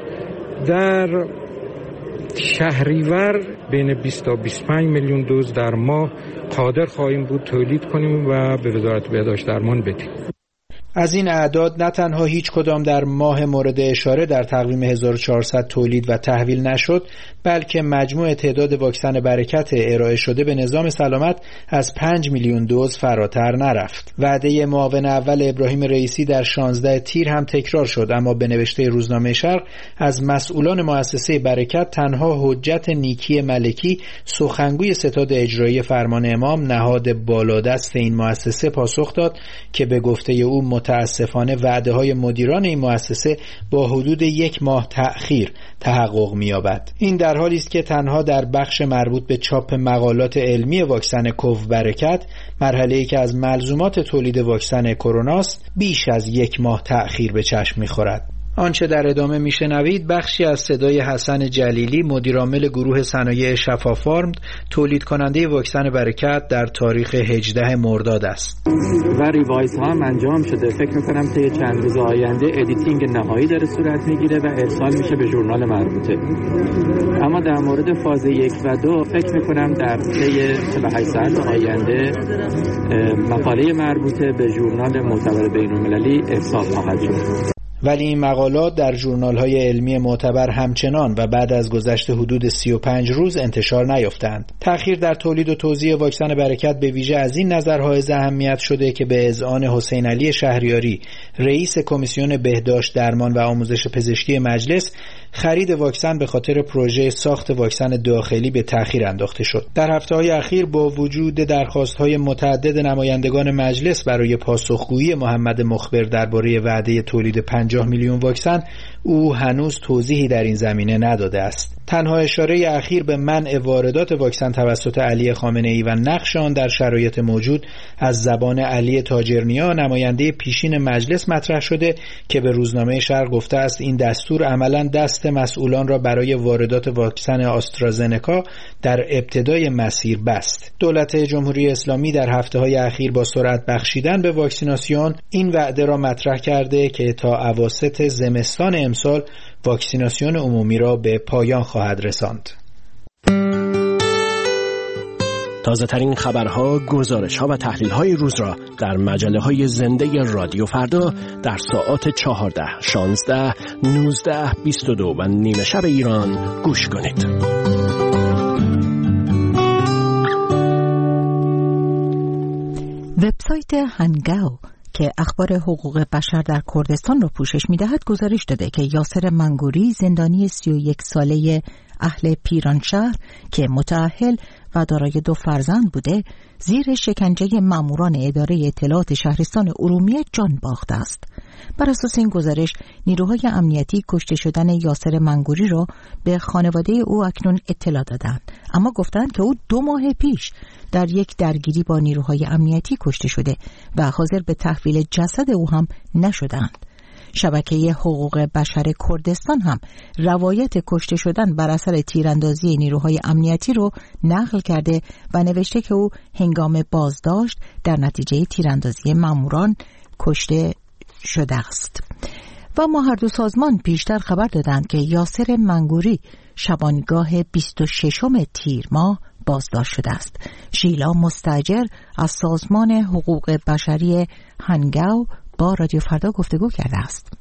در شهریور بین بیست تا بیست و پنج میلیون دوز در ماه قادر خواهیم بود تولید کنیم و به وزارت بهداشت درمان بدیم. از این اعداد نه تنها هیچ کدام در ماه مورد اشاره در تقویم هزار و چهارصد تولید و تحویل نشد، بلکه مجموع تعداد واکسن برکت ارائه شده به نظام سلامت از پنج میلیون دوز فراتر نرفت. وعده معاون اول ابراهیم رئیسی در شانزده تیر هم تکرار شد، اما به نوشته روزنامه شرق از مسئولان مؤسسه برکت تنها حجت نیکی ملکی، سخنگوی ستاد اجرایی فرمان امام، نهاد بالادست این مؤسسه پاسخ داد که به گفته او متاسفانه وعده های مدیران این مؤسسه با حدود یک ماه تأخیر تحقق می‌یابد. این در حالی است که تنها در بخش مربوط به چاپ مقالات علمی واکسن کوو برکت، مرحله‌ای که از ملزومات تولید واکسن کرونا است، بیش از یک ماه تأخیر به چشم می‌خورد. آنچه در ادامه میشنوید بخشی از صدای حسن جلیلی، مدیرعامل گروه صنایع شفافارم، تولید کننده واکسن برکت در تاریخ هجدهم مرداد است. و ریوایز ها هم انجام شده. فکر میکنم طی چند روز آینده ادیتینگ نهایی داره صورت میگیره و ارسال میشه به ژورنال مربوطه. اما در مورد فاز یک و دو فکر میکنم در طی چهل و هشت ساعت آینده مقاله مربوطه به ژورنال معتبر بین‌المللی ارسال خواهد شد. ولی این مقالات در ژورنال‌های علمی معتبر همچنان و بعد از گذشت حدود سی و پنج روز انتشار نیافتند. تأخیر در تولید و توزیع واکسن برکت به ویژه از این نظر حائز اهمیت شده که به اذعان حسین علی شهریاری، رئیس کمیسیون بهداشت، درمان و آموزش پزشکی مجلس، خرید واکسن به خاطر پروژه ساخت واکسن داخلی به تأخیر انداخته شد. در هفته‌های اخیر با وجود درخواست‌های متعدد نمایندگان مجلس برای پاسخگویی محمد مخبر درباره وعده تولید پنجاه میلیون واکسن، او هنوز توضیحی در این زمینه نداده است. تنها اشاره اخیر به منع واردات واکسن توسط علی خامنه‌ای و نقش آن در شرایط موجود از زبان علی تاجرنیا، نماینده پیشین مجلس، مطرح شده که به روزنامه شرق گفته است این دستور عملاً دست مسئولان را برای واردات واکسن آسترازنکا در ابتدای مسیر بست. دولت جمهوری اسلامی در هفته‌های اخیر با سرعت بخشیدن به واکسیناسیون این وعده را مطرح کرده که تا اواسط زمستان امسال واکسیناسیون عمومی را به پایان خواهد رساند. تازه ترین خبرها، گزارش‌ها و تحلیل‌های روز را در مجله‌های زنده رادیو فردا در ساعات چهارده، شانزده، نوزده، بیست و دو و نیمه شب ایران گوش کنید. وبسایت هنگاو که اخبار حقوق بشر در کردستان را پوشش می‌دهد گزارش داده که یاسر منگوری، زندانی سی و یک ساله اهل پیرانشهر که متأهل و دارای دو فرزند بوده، زیر شکنجه ماموران اداره اطلاعات شهرستان ارومیه جان باخته است. بر اساس این گزارش، نیروهای امنیتی کشته شدن یاسر منگوری را به خانواده او اکنون اطلاع دادند، اما گفتند که او دو ماه پیش در یک درگیری با نیروهای امنیتی کشته شده و حاضر به تحویل جسد او هم نشدند. شبکه حقوق بشر کردستان هم روایت کشته شدن بر اثر تیراندازی نیروهای امنیتی رو نقل کرده و نوشته که او هنگام بازداشت در نتیجه تیراندازی ماموران کشته شده است. و ما هر دو سازمان پیشتر خبر دادند که یاسر منگوری شبانگاه بیست و ششم تیر ماه بازداشت شده است. شیلا مستاجر از سازمان حقوق بشری هنگاو با رادیو فردا گفتگو کرده است.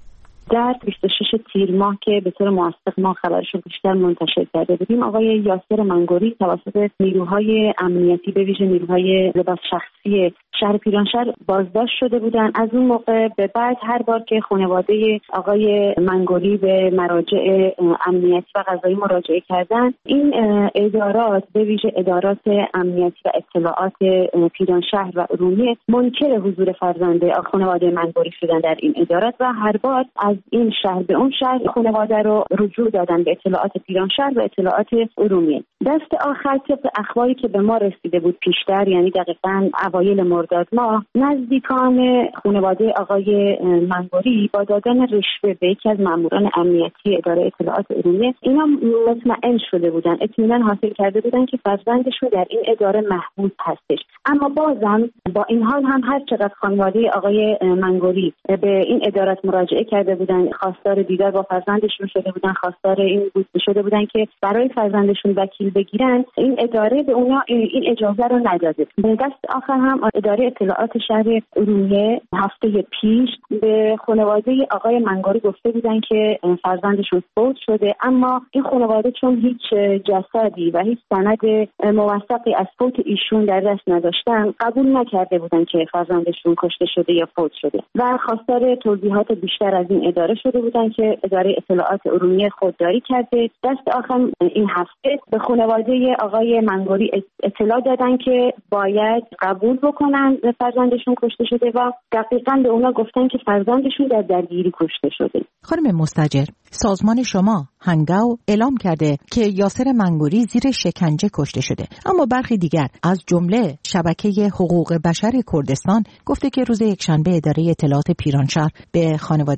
در بیست و شش تیر ماه که به طور موثق ما خبرشو بیشتر منتشر کرده بودیم، آقای یاسر منگوری توسط نیروهای امنیتی به ویژه نیروهای لباس شخصی شهر پیرانشهر بازداشت شده بودند. از اون موقع به بعد هر بار که خانواده آقای منگوری به مراجع امنیتی و قضایی مراجعه کردند، این ادارات به ویژه ادارات امنیتی و اطلاعات پیرانشهر و ارومیه منکر حضور فرزند خانواده منگوری شدن در این ادارات و هر بار از این شهر به اون شهر خانواده رو رجوع دادن به اطلاعات پیرانشهر و اطلاعات ارومیه. دست آخر طبق اخباری که به ما رسیده بود پیشتر، یعنی دقیقاً اوایل مرداد ماه، نزدیکان خانواده آقای منگوری با دادن رشوه به یکی از ماموران امنیتی اداره اطلاعات ارومیه، اینا مطمئن شده بودن، اطمینان حاصل کرده بودن که فرزندشون در این اداره محبوس هستش. اما بازم با این حال هم هر چقدر خانواده آقای منگوری به این ادارات مراجعه کرده بودن، خواستار دیدار با فرزندشون شده بودن، خواستار این بود شده بودن که برای فرزندشون وکیل بگیرن، این اداره به اونا این اجازه رو نداده. به دست آخر هم اداره اطلاعات شهر ارومیه هفته پیش به خانواده آقای منگوری گفته بودن که فرزندشون فوت شده، اما این خانواده چون هیچ جسدی و هیچ سند موثقی از فوت ایشون در دست نداشتن، قبول نکرده بودن که فرزندشون کشته شده یا فوت شده و خواستار توضیحات بیشتر از این اداره شده بودن که اداره اطلاعات ارومیه خودداری کرده. دست آخر این هفته به خانواده آقای منگوری اطلاع دادن که باید قبول بکنن فرزندشون کشته شده و دقیقاً به اونا گفتن که فرزندشون در درگیری کشته شده. خانم مستاجر، سازمان شما هنگاو اعلام کرده که یاسر منگوری زیر شکنجه کشته شده، اما برخی دیگر از جمله شبکه حقوق بشر کردستان گفته که روز یکشنبه اداره اطلاعات پیرانشهر به خانواده خبر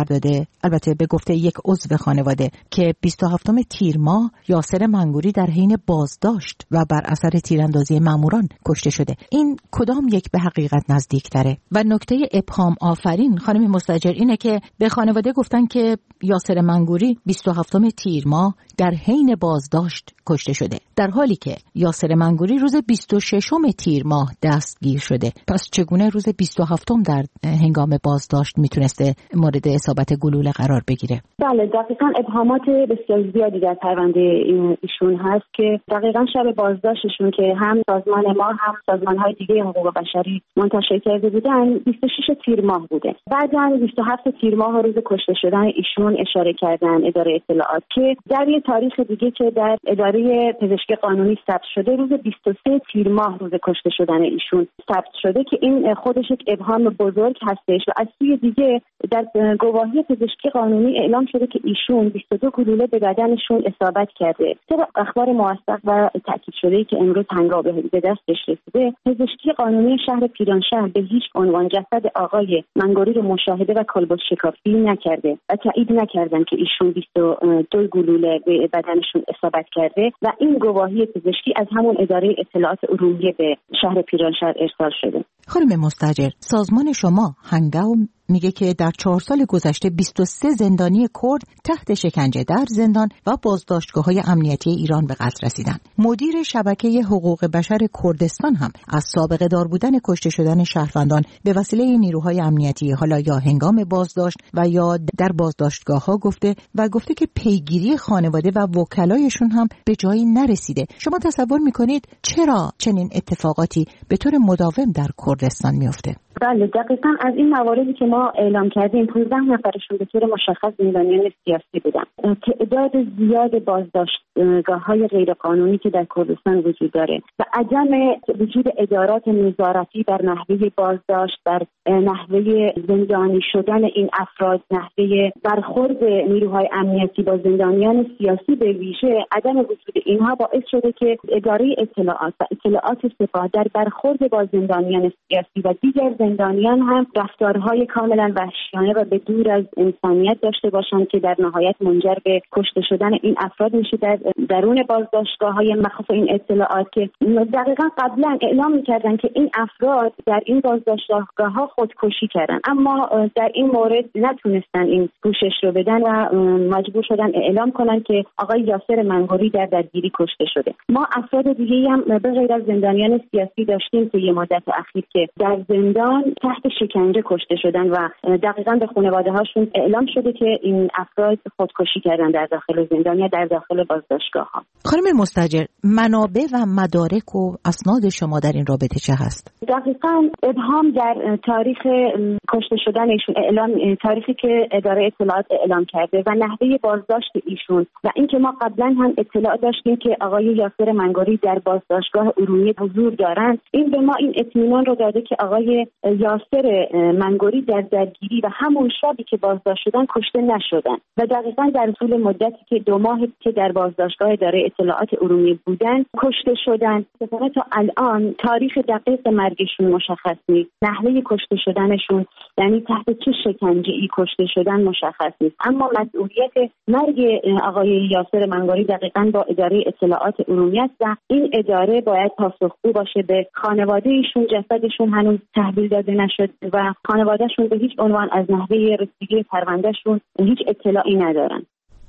داده، البته به گفته یک عضو خانواده، که بیست و هفتم تیر ماه یاسر منگوری در حین بازداشت و بر اثر تیراندازی ماموران کشته شده. این کدام یک به حقیقت نزدیکتره؟ و نکته ابهام آفرین خانم مستاجر اینه که به خانواده گفتن که یاسر منگوری بیست و هفتم تیر ماه در حین بازداشت کشته شده، در حالی که یاسر منگوری روز بیست و ششم تیر ماه دستگیر شده. پس چگونه روز بیست و هفتم در هنگام بازداشت میتونسته مورد اصابت گلوله قرار بگیره؟ بله دقیقاً ابهامات بسیار زیادی در پرونده ایشون هست که دقیقاً شب بازداشتشون که هم سازمان ما هم سازمان‌های دیگه حقوق بشری منتشر کرده بودن بیست و شش تیر ماه بوده. بعداً بیست و هفت تیر ماه روز کشته شدن ایشون اشاره کردن اداره اطلاعات که در یه تاریخ دیگه که در اداره پزشکی قانونی ثبت شده روز بیست و سه تیر ماه روز کشته شدن ایشون ثبت شده که این خودش یک ابهام بزرگ هستش. و از سوی دیگه در گواهی پزشکی قانونی اعلام شده که ایشون بیست و دو گلوله به بدنشون اصابت کرده. طبق اخبار موثق و تاکید شده‌ای که امروز هنگام به دستش رسیده، پزشکی قانونی شهر پیرانشهر به هیچ عنوان جسد آقای منگوری رو مشاهده و کالبد شکافی نکرده و تایید نکردن که ایشون بیست و دو گلوله به بدنشون اصابت کرده و این گواهی پزشکی از همون اداره اطلاعات عمومی به شهر پیرانشهر ارسال شده. خانم مستاجر، سازمان شما هنگاو میگه که در چهار سال گذشته بیست و سه زندانی کرد تحت شکنجه در زندان و بازداشتگاه‌های امنیتی ایران به قتل رسیدند. مدیر شبکه حقوق بشر کردستان هم از سابقه دار بودن کشته شدن شهروندان به وسیله نیروهای امنیتی، حالا یا هنگام بازداشت و یا در بازداشتگاه‌ها، گفته و گفته که پیگیری خانواده و وکلایشون هم به جایی نرسیده. شما تصور میکنید چرا چنین اتفاقاتی به طور مداوم در کردستان میفته؟ بله دقیقاً از این مواردی که ما اعلام کردیم پانزده نفرشون به طور مشخص زندانیان سیاسی بودن. تعداد زیاد بازداشتگاه‌های غیرقانونی که در کردستان وجود داره و عدم وجود ادارات نظارتی بر نحوه بازداشت، بر نحوه زندانی شدن این افراد، نحوه برخورد نیروهای امنیتی با زندانیان سیاسی به ویژه، عدم وجود اینها باعث شده که اداره اطلاعات و اطلاعات سپاه در برخورد با زندانیان سیاسی و دیگر زندانیان هم رفتارهای کاملا وحشیانه و به دور از انسانیت داشته باشند که در نهایت منجر به کشته شدن این افراد میشه در درون بازداشتگاه‌های مخصوص این اطلاعات که دقیقاً قبلا اعلام می‌کردن که این افراد در این بازداشتگاه‌ها خودکشی کردن، اما در این مورد نتونستن این پوشش رو بدن و مجبور شدن اعلام کنن که آقای یاسر منگوری در درگیری کشته شده. ما افراد دیگه‌ای هم به غیر از زندانیان سیاسی داشتیم که یه مدت اخیر که در زندان تحت شکنجه کشته شدن و دقیقاً به خانواده هاشون اعلام شده که این افراد خودکشی کردن در داخل زندان یا در داخل بازداشتگاه ها. خانم مستاجر، منابع و مدارک و اسناد شما در این رابطه چه هست؟ دقیقاً ابهام در تاریخ کشته شدن ایشون، اعلام تاریخی که اداره اطلاعات اعلام کرده و نحوه بازداشت ایشون و اینکه ما قبلا هم اطلاع داشتیم که آقای یاسر منگوری در بازداشتگاه ارومیه حضور دارند، این به ما این اطمینان رو داده که آقای یاسر منگوری در درگیری و همون شبی که بازداشت شدن کشته نشدن و دقیقاً در طول مدتی که دو ماه که در بازداشتگاه اداره اطلاعات ارومیه بودن کشته شدن. مثلا تا الان تاریخ دقیق مرگشون مشخص نیست، نحوه کشته شدنشون یعنی تحت چه شکنجه‌ای کشته شدن مشخص نیست، اما مسئولیت مرگ آقای یاسر منگوری دقیقاً با اداره اطلاعات ارومیه است و این اداره باید پاسخگو باشه به خانواده ایشون. جسدشون هنوز تحویل داده نشد و خانوادهشون به هیچ عنوان از نحوه رسیدگی پروندهشون هیچ اطلاعی ندارن.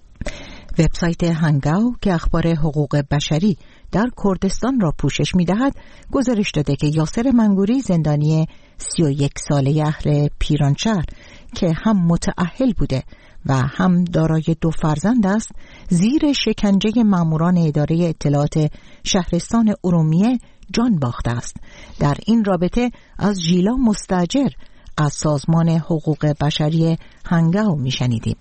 وبسایت هنگاو که اخبار حقوق بشری در کردستان را پوشش می‌دهد گزارش داده که یاسر منگوری زندانی سی و یک ساله اهل پیرانشهر که هم متأهل بوده و هم دارای دو فرزند است زیر شکنجه ماموران اداره اطلاعات شهرستان ارومیه جان باخته است. در این رابطه از ژیلا مستاجر از سازمان حقوق بشری هنگاو میشنیدیم.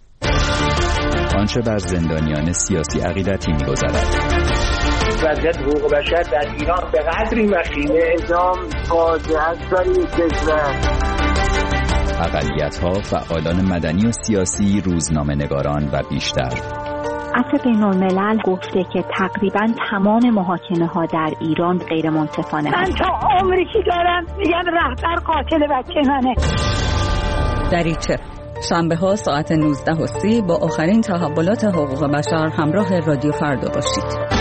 آنچه بر زندانیان سیاسی عقیدتی می‌گذرد. وضعیت حقوق بشر در ایران به قدری وخیمه اعدام فاجعه است برای کشور. اقلیت‌ها، فعالان مدنی و سیاسی، روزنامه‌نگاران و بیشتر. عفو بین‌الملل گفته که تقریباً تمام محاکمه‌ها در ایران غیر منصفانه من تا عمری که دارم میگم رهبر قاتل بچه منه. دریچه شنبه ها ساعت نوزده و سی با آخرین تحولات حقوق بشر همراه رادیو فردا باشید.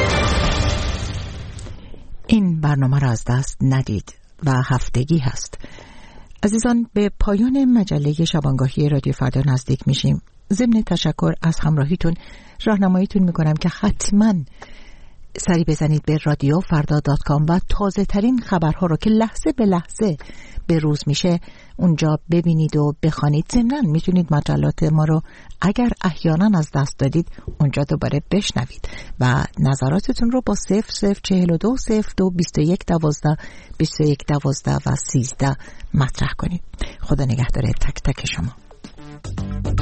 این برنامه را از دست ندید و هفتگی هست. عزیزان، به پایان مجله شبانگاهی رادیو فردا نزدیک میشیم. ضمن تشکر از همراهیتون راهنماییتون میکنم که حتما سری بزنید به رادیو فردا دات کام و تازه ترین خبرها رو که لحظه به لحظه به روز میشه اونجا ببینید و بخوانید. ضمناً میتونید مجلات ما رو اگر احیانا از دست دادید اونجا دوباره بشنوید و نظراتتون رو با صفر صفر چهل و دو صفر دو بیست و یک دوازده بیست و یک دوازده و سیزده مطرح کنید. خدا نگهدار تک تک شما.